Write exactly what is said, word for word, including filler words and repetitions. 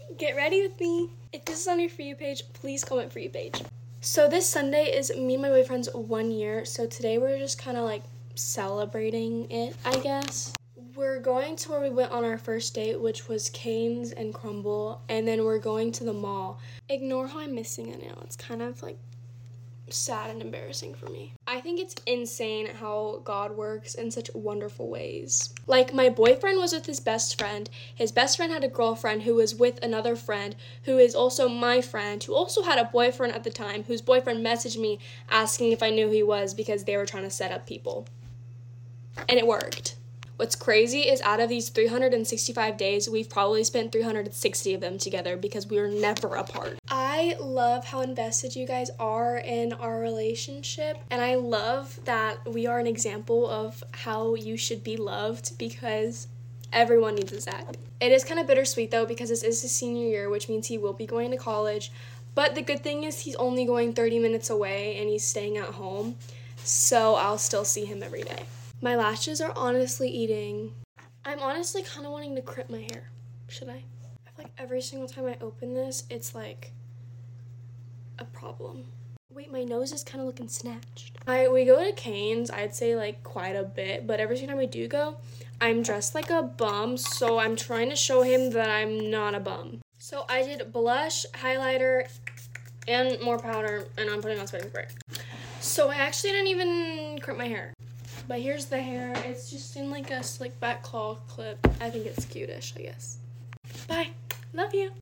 Get ready with me. If this is on your For You page, please comment For You page. So this Sunday is me and my boyfriend's one year. So today we're just kind of like celebrating it, I guess. We're going to where we went on our first date, which was Cane's and Crumble. And then we're going to the mall. Ignore how I'm missing a nail. It's kind of like sad and embarrassing for me. I think it's insane how God works in such wonderful ways. Like, my boyfriend was with his best friend. His best friend had a girlfriend who was with another friend who is also my friend, who also had a boyfriend at the time, whose boyfriend messaged me asking if I knew who he was because they were trying to set up people. And it worked. What's crazy is out of these three hundred sixty-five days, we've probably spent three hundred sixty of them together because we were never apart. I love how invested you guys are in our relationship, and I love that we are an example of how you should be loved because everyone needs a Zach. It is kind of bittersweet though because this is his senior year, which means he will be going to college, but the good thing is he's only going thirty minutes away and he's staying at home, so I'll still see him every day. My lashes are honestly eating. I'm honestly kind of wanting to crimp my hair. Should I? I feel like every single time I open this, it's like a problem. Wait, my nose is kind of looking snatched. I we go to Cane's, I'd say like quite a bit, but every single time we do go, I'm dressed like a bum, so I'm trying to show him that I'm not a bum. So I did blush, highlighter, and more powder, and I'm putting on setting spray. So I actually didn't even crimp my hair. But here's the hair. It's just in like a slick back claw clip. I think it's cutish, I guess. Bye. Love you.